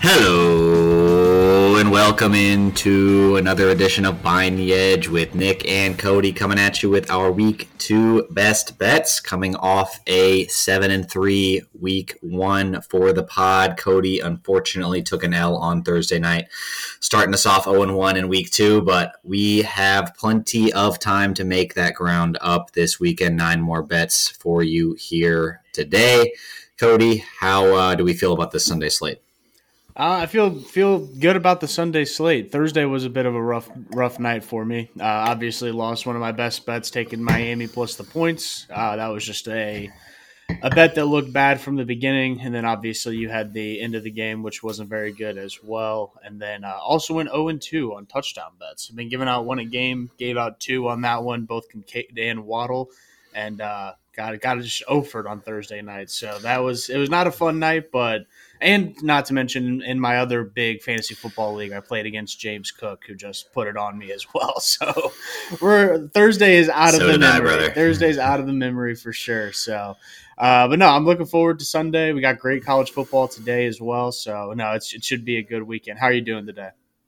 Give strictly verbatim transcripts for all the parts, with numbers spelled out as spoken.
Hello and welcome into another edition of Behind the Edge with Nick and Cody, coming at you with our week two best bets, coming off a seven and three week one for the pod. Cody unfortunately took an L on Thursday night, starting us off oh and one in week two, but we have plenty of time to make that ground up this weekend. Nine more bets for you here today. Cody, how uh, do we feel about this Sunday slate? Uh, I feel feel good about the Sunday slate. Thursday was a bit of a rough rough night for me. Uh, obviously, lost one of my best bets, taking Miami plus the points. Uh, that was just a a bet that looked bad from the beginning, and then obviously you had the end of the game, which wasn't very good as well. And then uh, also went oh and two on touchdown bets. I've been giving out one a game, gave out two on that one, both Kincaid and Waddle, and uh, got got just offered on Thursday night. So that was it was not a fun night, but. And not to mention, in my other big fantasy football league, I played against James Cook, who just put it on me as well. So we're Thursday is out of so the memory. I, brother. Thursday's out of the memory for sure. So, uh, but no, I'm looking forward to Sunday. We got great college football today as well. So no, it's, it should be a good weekend. How are you doing today?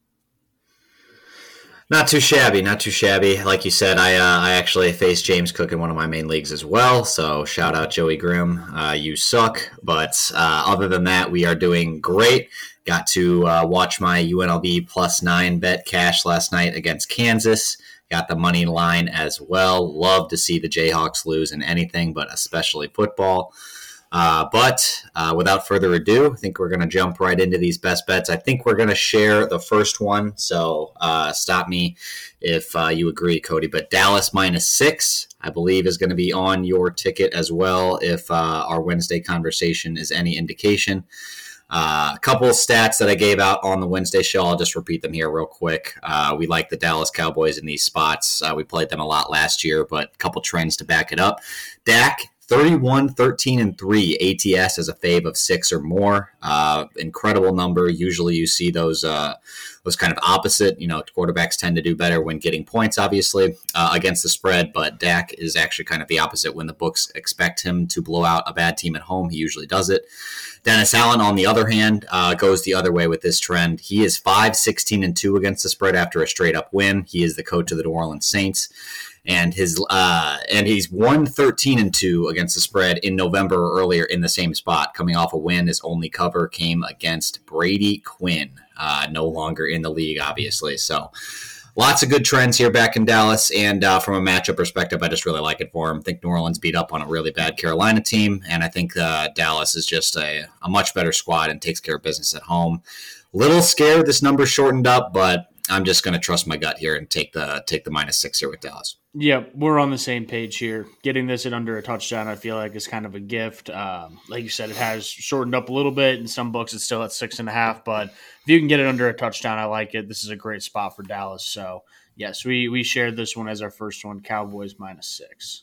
Not too shabby, not too shabby. Like you said, I uh, I actually faced James Cook in one of my main leagues as well. So shout out Joey Grimm, uh, you suck. But uh, other than that, we are doing great. Got to uh, watch my U N L V plus nine bet cash last night against Kansas. Got the money line as well. Love to see the Jayhawks lose in anything, but especially football. Uh, but uh, without further ado, I think we're going to jump right into these best bets. I think we're going to share the first one, so uh, stop me if uh, you agree, Cody. But Dallas minus six, I believe, is going to be on your ticket as well if uh, our Wednesday conversation is any indication. Uh, a couple of stats that I gave out on the Wednesday show, I'll just repeat them here real quick. Uh, we like the Dallas Cowboys in these spots. Uh, we played them a lot last year, but a couple trends to back it up. Dak, thirty-one, thirteen, and three A T S as a fave of six or more. Uh, incredible number. Usually you see those uh, those kind of opposite. You know, quarterbacks tend to do better when getting points, obviously, uh, against the spread, but Dak is actually kind of the opposite. When the books expect him to blow out a bad team at home, he usually does it. Dennis Allen, on the other hand, uh, goes the other way with this trend. He is five, sixteen, and two against the spread after a straight-up win. He is the coach of the New Orleans Saints. And his uh, and he's one thirteen and two against the spread in November or earlier in the same spot, coming off a win. His only cover came against Brady Quinn, uh, no longer in the league, obviously. So lots of good trends here back in Dallas. And uh, from a matchup perspective, I just really like it for him. I think New Orleans beat up on a really bad Carolina team, and I think uh, Dallas is just a, a much better squad and takes care of business at home. Little scared this number shortened up, but I'm just going to trust my gut here and take the take the minus six here with Dallas. Yeah, we're on the same page here. Getting this at under a touchdown, I feel like, is kind of a gift. Um, like you said, it has shortened up a little bit. In some books, it's still at six and a half. But if you can get it under a touchdown, I like it. This is a great spot for Dallas. So, yes, we, we shared this one as our first one, Cowboys minus six.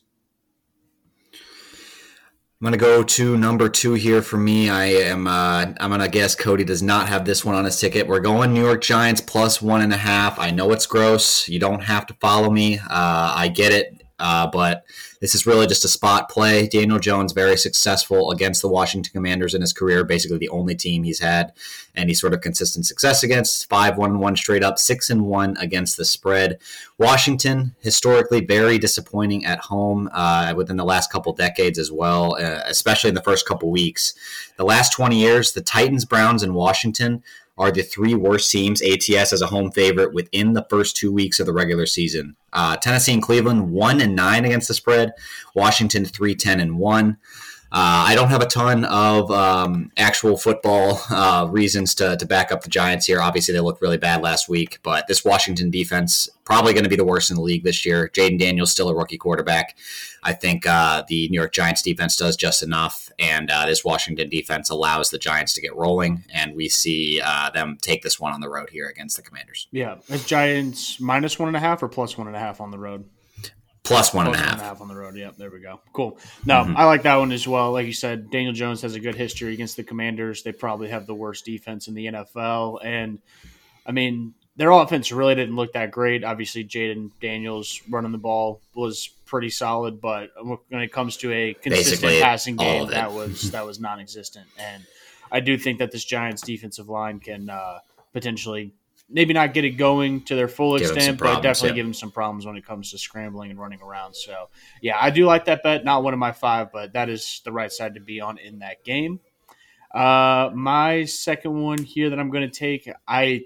I'm going to go to number two here for me. I am, uh, I'm going to guess Cody does not have this one on his ticket. We're going New York Giants plus one and a half. I know it's gross. You don't have to follow me. Uh, I get it. Uh, but this is really just a spot play. Daniel Jones, very successful against the Washington Commanders in his career, basically the only team he's had any sort of consistent success against. five one and one straight up, six and one against the spread. Washington, historically very disappointing at home uh, within the last couple decades as well, uh, especially in the first couple weeks. The last twenty years, the Titans, Browns, and Washington are the three worst teams, A T S as a home favorite, within the first two weeks of the regular season. Uh, Tennessee and Cleveland, one and nine against the spread. Washington, three, ten, and one. Uh, I don't have a ton of um, actual football uh, reasons to, to back up the Giants here. Obviously, they looked really bad last week, but this Washington defense probably going to be the worst in the league this year. Jaden Daniels still a rookie quarterback. I think uh, the New York Giants defense does just enough, and uh, this Washington defense allows the Giants to get rolling, and we see uh, them take this one on the road here against the Commanders. Yeah, is Giants minus one and a half or plus one and a half on the road? Plus one Plus and a half. One and a half on the road. Yep, there we go. Cool. No, Mm-hmm. I like that one as well. Like you said, Daniel Jones has a good history against the Commanders. They probably have the worst defense in the N F L. And, I mean, their offense really didn't look that great. Obviously, Jaden Daniels running the ball was pretty solid. But when it comes to a consistent Basically, passing all game, of it. that was that was non-existent. And I do think that this Giants defensive line can uh, potentially maybe not get it going to their full Give extent, but problems, definitely yeah. give them some problems when it comes to scrambling and running around. So, yeah, I do like that bet. Not one of my five, but that is the right side to be on in that game. Uh, my second one here that I'm going to take, I,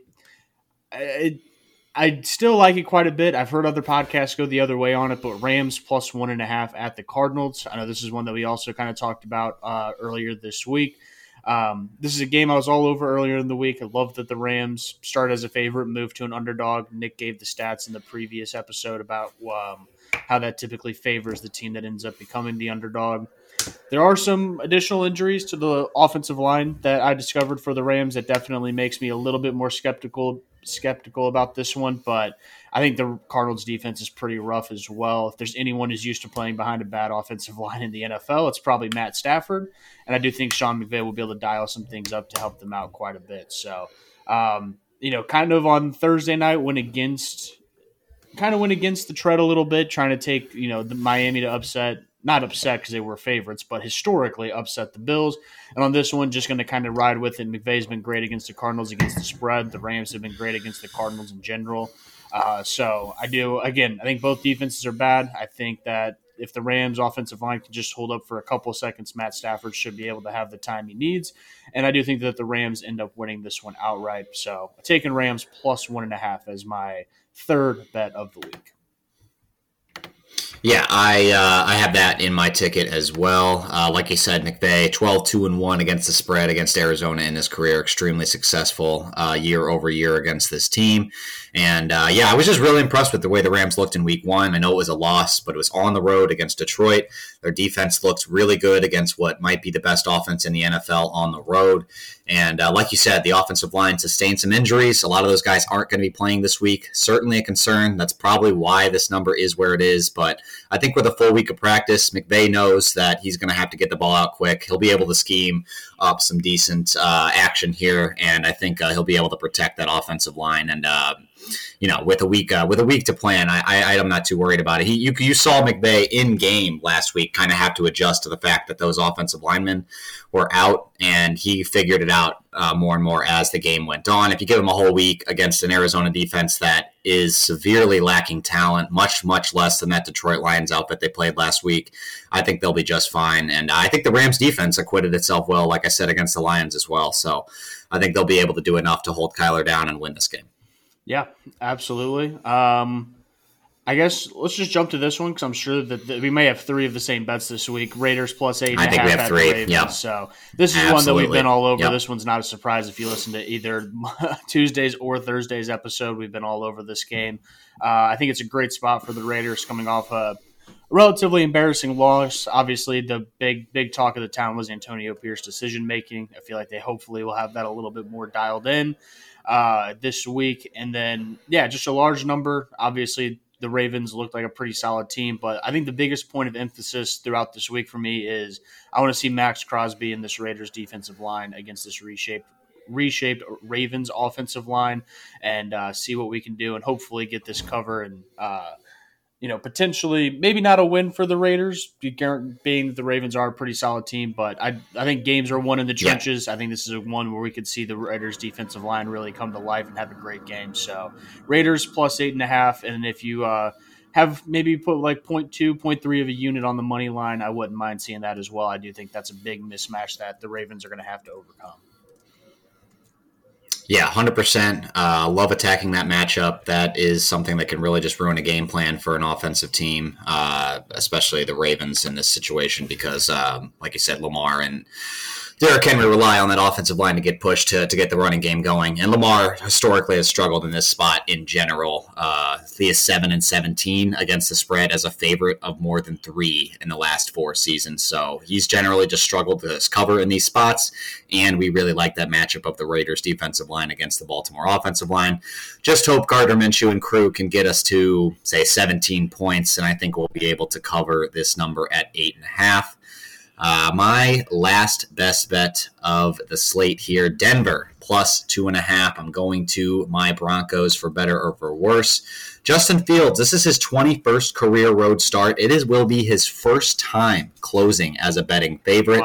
I I still like it quite a bit. I've heard other podcasts go the other way on it, but Rams plus one and a half at the Cardinals. I know this is one that we also kind of talked about uh, earlier this week. Um, this is a game I was all over earlier in the week. I love that the Rams start as a favorite, move to an underdog. Nick gave the stats in the previous episode about um, how that typically favors the team that ends up becoming the underdog. There are some additional injuries to the offensive line that I discovered for the Rams that definitely makes me a little bit more skeptical skeptical about this one, but I think the Cardinals defense is pretty rough as well. If there's anyone who's used to playing behind a bad offensive line in the N F L, it's probably Matt Stafford, and I do think Sean McVay will be able to dial some things up to help them out quite a bit. So, um, you know, kind of on Thursday night went against kind of went against the tread a little bit, trying to take, you know, the Miami to upset Not upset because they were favorites, but historically upset the Bills. And on this one, just going to kind of ride with it. McVay's been great against the Cardinals against the spread. The Rams have been great against the Cardinals in general. Uh, so I do, again, I think both defenses are bad. I think that if the Rams offensive line can just hold up for a couple of seconds, Matt Stafford should be able to have the time he needs. And I do think that the Rams end up winning this one outright. So taking Rams plus one and a half as my third bet of the week. Yeah, I uh, I have that in my ticket as well. Uh, like you said, McVay, twelve two and one against the spread against Arizona in his career. Extremely successful uh, year over year against this team. And, uh, yeah, I was just really impressed with the way the Rams looked in week one. I know it was a loss, but it was on the road against Detroit. Their defense looked really good against what might be the best offense in the N F L on the road. And uh, like you said, the offensive line sustained some injuries. A lot of those guys aren't going to be playing this week. Certainly a concern. That's probably why this number is where it is. But I think with a full week of practice, McVay knows that he's going to have to get the ball out quick. He'll be able to scheme up some decent uh, action here, and I think uh, he'll be able to protect that offensive line. And uh, you know, with a week uh, with a week to plan, I, I I'm not too worried about it. He you you saw McVay in game last week kind of have to adjust to the fact that those offensive linemen were out, and he figured it out uh, more and more as the game went on. If you give him a whole week against an Arizona defense that is severely lacking talent, much much less than that Detroit Lions outfit they played last week, I think they'll be just fine. And I think the Rams defense acquitted itself well, like I said, against the Lions as well. So I think they'll be able to do enough to hold Kyler down and win this game. Yeah, absolutely. Um, I guess let's just jump to this one because I'm sure that th- we may have three of the same bets this week. Raiders plus eight and I a think half we have at three. the Ravens. Yep. So this is Absolutely. one that we've been all over. Yep. This one's not a surprise if you listen to either Tuesday's or Thursday's episode. We've been all over this game. Uh, I think it's a great spot for the Raiders coming off a relatively embarrassing loss. Obviously, the big big talk of the town was Antonio Pierce decision making. I feel like they hopefully will have that a little bit more dialed in uh, this week. And then, yeah, just a large number. Obviously, the Ravens looked like a pretty solid team, but I think the biggest point of emphasis throughout this week for me is I want to see Max Crosby in this Raiders defensive line against this reshaped reshaped Ravens offensive line and uh, see what we can do and hopefully get this cover and, uh, you know, potentially maybe not a win for the Raiders, being that the Ravens are a pretty solid team, but I I think games are won in the trenches. Yeah. I think this is a one where we could see the Raiders defensive line really come to life and have a great game. So Raiders plus eight and a half. And if you uh, have maybe put like point two, point three of a unit on the money line, I wouldn't mind seeing that as well. I do think that's a big mismatch that the Ravens are going to have to overcome. Yeah, one hundred percent. Uh, love attacking that matchup. That is something that can really just ruin a game plan for an offensive team, uh, especially the Ravens in this situation because, um, like you said, Lamar and Derrick Henry rely on that offensive line to get pushed to, to get the running game going. And Lamar historically has struggled in this spot in general. Uh, he is seven and seventeen against the spread as a favorite of more than three in the last four seasons. So he's generally just struggled to cover in these spots. And we really like that matchup of the Raiders defensive line against the Baltimore offensive line. Just hope Gardner Minshew and crew can get us to, say, seventeen points. And I think we'll be able to cover this number at eight and a half. Uh, my last best bet of the slate here, Denver plus two and a half. I'm going to my Broncos for better or for worse. Justin Fields, this is his twenty-first career road start. It is will be his first time closing as a betting favorite. Wow.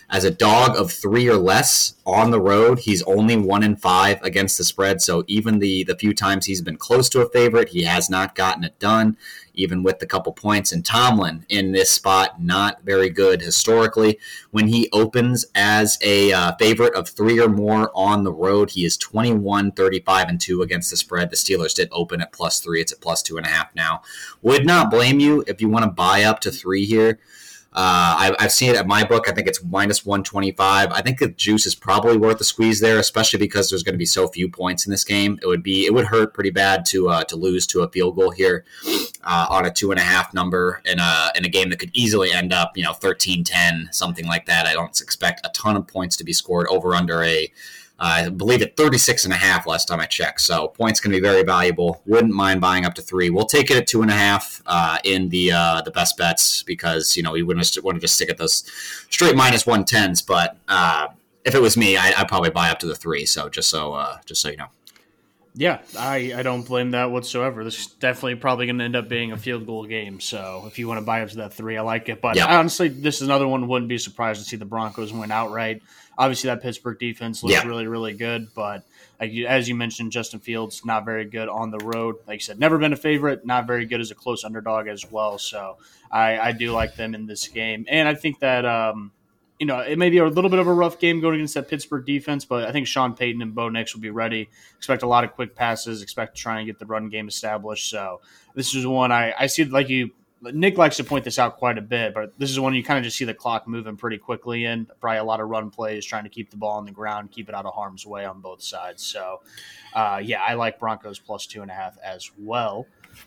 As a dog of three or less on the road, he's only one in five against the spread. So even the the few times he's been close to a favorite, he has not gotten it done, even with the couple points. And Tomlin in this spot, not very good historically. When he opens as a uh, favorite of three or more on the road, he is twenty-one, thirty-five, and two against the spread. The Steelers did open at plus three. It's at plus two and a half now. Would not blame you if you want to buy up to three here. Uh, I, I've seen it at my book. I think it's minus one twenty-five. I think the juice is probably worth a squeeze there, especially because there's going to be so few points in this game. It would be it would hurt pretty bad to uh, to lose to a field goal here uh, on a two and a half number in a in a game that could easily end up you know thirteen ten, something like that. I don't expect a ton of points to be scored over under a. Uh, I believe at thirty-six and a half last time I checked. So points can be very valuable. Wouldn't mind buying up to three. We'll take it at two and a half uh, in the uh, the best bets because, you know, we wouldn't want to just stick at those straight minus one tens. But uh, if it was me, I, I'd probably buy up to the three. So just so uh, just so you know. Yeah, I, I don't blame that whatsoever. This is definitely probably going to end up being a field goal game. So if you want to buy up to that three, I like it. But yep. honestly, this is another one. Wouldn't be surprised to see the Broncos win outright. Obviously, that Pittsburgh defense looks yeah. really, really good. But like you, as you mentioned, Justin Fields, not very good on the road. Like you said, never been a favorite, not very good as a close underdog as well. So I, I do like them in this game. And I think that, um, you know, it may be a little bit of a rough game going against that Pittsburgh defense, but I think Sean Payton and Bo Nix will be ready. Expect a lot of quick passes, expect to try and get the run game established. So this is one I, I see, like you, Nick likes to point this out quite a bit, but this is one you kind of just see the clock moving pretty quickly in. Probably a lot of run plays, trying to keep the ball on the ground, keep it out of harm's way on both sides. So, uh, yeah, I like Broncos plus two and a half as well.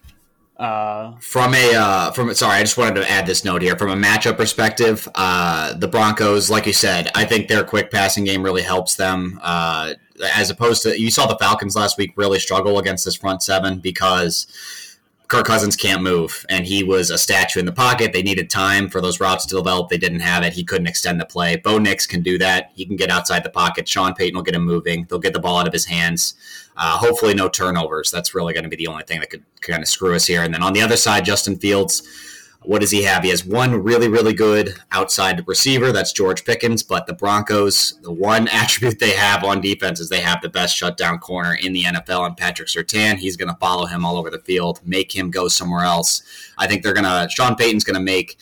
Uh, from a uh, from sorry, I just wanted to add this note here. From a matchup perspective, uh, the Broncos, like you said, I think their quick passing game really helps them. Uh, as opposed to, you saw the Falcons last week really struggle against this front seven because Kirk Cousins can't move, and he was a statue in the pocket. They needed time for those routes to develop. They didn't have it. He couldn't extend the play. Bo Nix can do that. He can get outside the pocket. Sean Payton will get him moving. They'll get the ball out of his hands. Uh, hopefully no turnovers. That's really going to be the only thing that could kind of screw us here. And then on the other side, Justin Fields, what does he have? He has one really, really good outside receiver. That's George Pickens. But the Broncos, the one attribute they have on defense is they have the best shutdown corner in the N F L, and Patrick Surtain. He's going to follow him all over the field, make him go somewhere else. I think they're going to – Sean Payton's going to make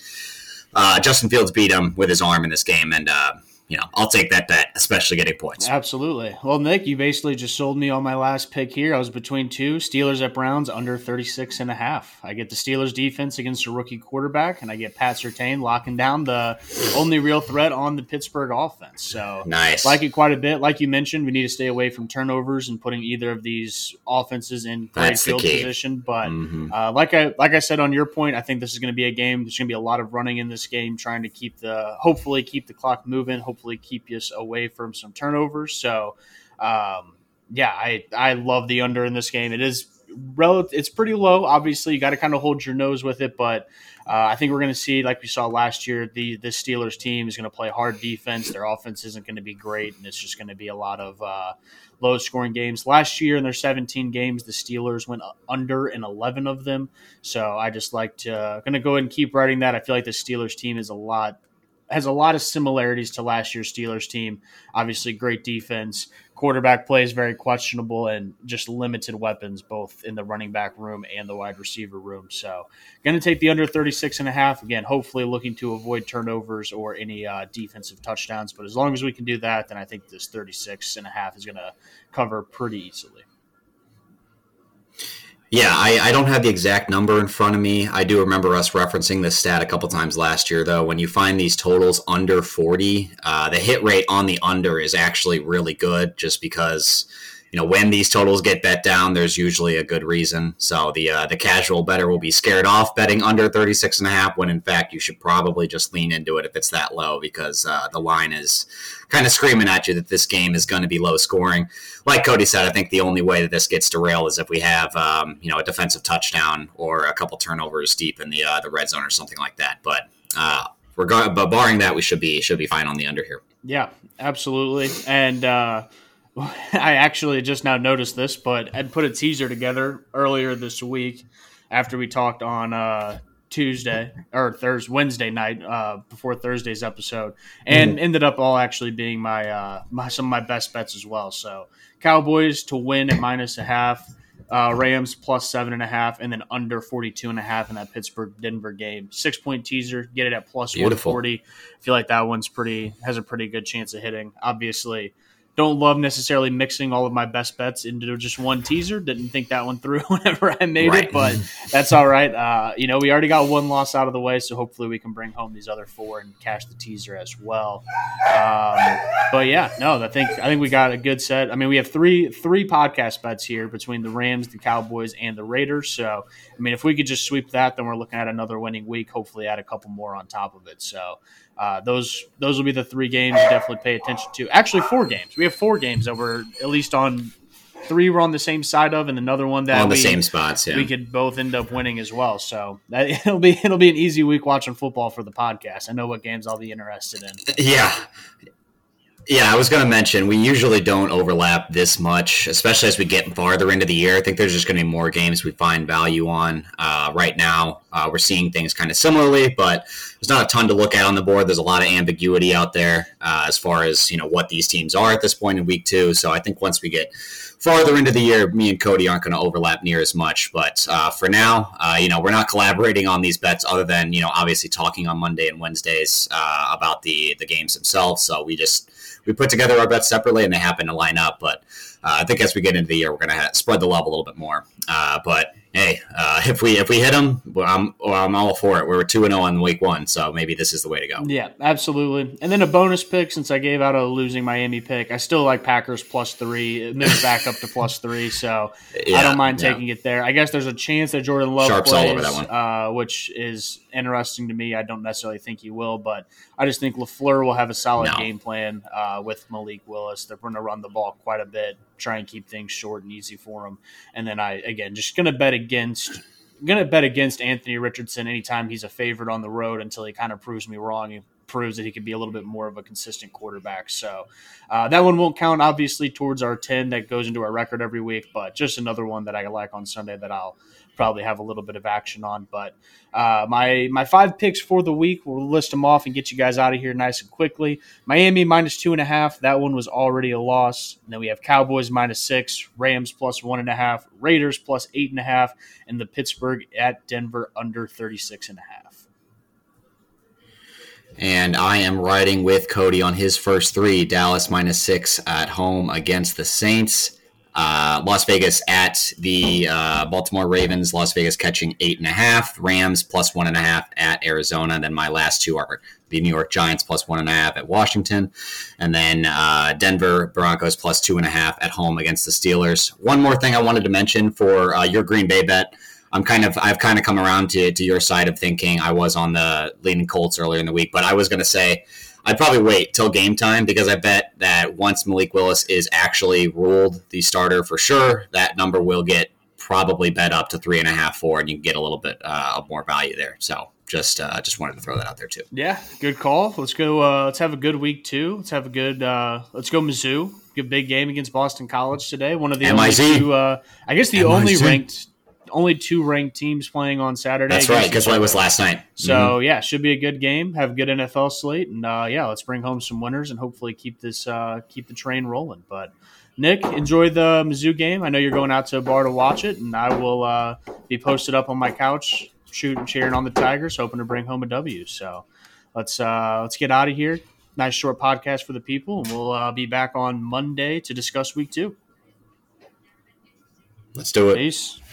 uh, Justin Fields beat him with his arm in this game, and uh, – you know, I'll take that bet, especially getting points. Absolutely. Well, Nick, you basically just sold me on my last pick here. I was between two, Steelers at Browns, under thirty-six and a half. I get the Steelers defense against a rookie quarterback, and I get Pat Surtain locking down the only real threat on the Pittsburgh offense. So nice. Like it quite a bit. Like you mentioned, we need to stay away from turnovers and putting either of these offenses in great That's field position. But mm-hmm. uh, like I like I said on your point, I think this is going to be a game. There's going to be a lot of running in this game, trying to keep the hopefully keep the clock moving, hopefully keep us away from some turnovers. So, um, yeah, I, I love the under in this game. It is relative, it's pretty low. Obviously, you got to kind of hold your nose with it, but uh, I think we're going to see, like we saw last year, the this Steelers team is going to play hard defense. Their offense isn't going to be great, and it's just going to be a lot of uh, low-scoring games. Last year, in their seventeen games, the Steelers went under in eleven of them. So I just like to uh, going to go ahead and keep writing that. I feel like the Steelers team is a lot has a lot of similarities to last year's Steelers team. Obviously, great defense. Quarterback play is very questionable, and just limited weapons both in the running back room and the wide receiver room. So going to take the under thirty-six and a half. Again, hopefully looking to avoid turnovers or any uh, defensive touchdowns. But as long as we can do that, then I think this thirty-six and a half is going to cover pretty easily. Yeah, I, I don't have the exact number in front of me. I do remember us referencing this stat a couple times last year, though. When you find these totals under forty, uh, the hit rate on the under is actually really good just because, you know, when these totals get bet down, there's usually a good reason. So the uh, the casual bettor will be scared off betting under thirty-six and a half when, in fact, you should probably just lean into it if it's that low because uh, the line is kind of screaming at you that this game is going to be low scoring. Like Cody said, I think the only way that this gets derailed is if we have, um, you know, a defensive touchdown or a couple turnovers deep in the uh, the red zone or something like that. But uh, regard, but barring that, we should be should be fine on the under here. Yeah, absolutely. And uh, I actually just now noticed this, but I'd put a teaser together earlier this week after we talked on uh, Tuesday or Thursday, Wednesday night uh, before Thursday's episode, and mm. ended up all actually being my, uh, my some of my best bets as well. So Cowboys to win at minus a half, uh, Rams plus seven and a half, and then under forty-two and a half in that Pittsburgh Denver game. Six point teaser, get it at plus one forty. I feel like that one's pretty has a pretty good chance of hitting. Obviously, don't love necessarily mixing all of my best bets into just one teaser. Didn't think that one through whenever I made right. it, but that's all right. Uh, you know, we already got one loss out of the way, so hopefully we can bring home these other four and cash the teaser as well. Um, but yeah, no, I think I think we got a good set. I mean, we have three three podcast bets here between the Rams, the Cowboys, and the Raiders. So, I mean, if we could just sweep that, then we're looking at another winning week. Hopefully, add a couple more on top of it. So. Uh, those those will be the three games to definitely pay attention to. Actually, four games. We have four games that we're at least on. Three we're on the same side of, and another one that on the we, same spots. Yeah, we could both end up winning as well. So that it'll be it'll be an easy week watching football for the podcast. I know what games I'll be interested in. Yeah. Yeah, I was going to mention, we usually don't overlap this much, especially as we get farther into the year. I think there's just going to be more games we find value on. Uh, right now, uh, we're seeing things kind of similarly, but there's not a ton to look at on the board. There's a lot of ambiguity out there uh, as far as, you know, what these teams are at this point in week two. So I think once we get farther into the year, me and Cody aren't going to overlap near as much. But uh, for now, uh, you know, we're not collaborating on these bets other than, you know, obviously talking on Monday and Wednesdays uh, about the, the games themselves. So we just... We put together our bets separately, and they happen to line up. But uh, I think as we get into the year, we're going to ha- spread the love a little bit more. Uh, but hey, uh, if we if we hit them, well, I'm well, I'm all for it. We're two and zero on week one, so maybe this is the way to go. Yeah, absolutely. And then a bonus pick, since I gave out a losing Miami pick, I still like Packers plus three. It moves back up to plus three, so yeah, I don't mind taking yeah. it there. I guess there's a chance that Jordan Love Sharps plays, all over that one. Uh, which is interesting to me. I don't necessarily think he will, but I just think LaFleur will have a solid no. game plan uh, with Malik Willis. They're going to run the ball quite a bit, try and keep things short and easy for him. And then I, again, just going to bet against going to bet against Anthony Richardson anytime he's a favorite on the road until he kind of proves me wrong. He proves that he could be a little bit more of a consistent quarterback. So uh, that one won't count, obviously, towards our ten that goes into our record every week, but just another one that I like on Sunday that I'll probably have a little bit of action on. But uh, my my five picks for the week, we'll list them off and get you guys out of here nice and quickly. Miami minus two and a half. That one was already a loss. And then we have Cowboys minus six, Rams plus one and a half, Raiders plus eight and a half, and the Pittsburgh at Denver under thirty-six and a half. And I am riding with Cody on his first three. Dallas minus six at home against the Saints. Uh, Las Vegas at the uh, Baltimore Ravens. Las Vegas catching eight and a half. Rams plus one and a half at Arizona. And then my last two are the New York Giants plus one and a half at Washington. And then uh, Denver Broncos plus two and a half at home against the Steelers. One more thing I wanted to mention for uh, your Green Bay bet. I'm kind of I've kind of come around to to your side of thinking. I was on the leaning Colts earlier in the week, but I was going to say I'd probably wait till game time because I bet that once Malik Willis is actually ruled the starter for sure, that number will get probably bet up to three and a half, four, and you can get a little bit uh, of more value there. So just uh, just wanted to throw that out there too. Yeah, good call. Let's go. Uh, let's have a good week too. Let's have a good. Uh, let's go Mizzou. Good big game against Boston College today. One of the M I Z. only two. Uh, I guess the M I Z. only ranked. Only two ranked teams playing on Saturday. That's right, because it was last night. So, mm-hmm. yeah, should be a good game. Have a good N F L slate. And, uh, yeah, let's bring home some winners and hopefully keep this uh, keep the train rolling. But, Nick, enjoy the Mizzou game. I know you're going out to a bar to watch it, and I will uh, be posted up on my couch shooting, cheering on the Tigers, hoping to bring home a W. So, let's, uh, let's get out of here. Nice short podcast for the people, and we'll uh, be back on Monday to discuss week two. Let's do it. Peace.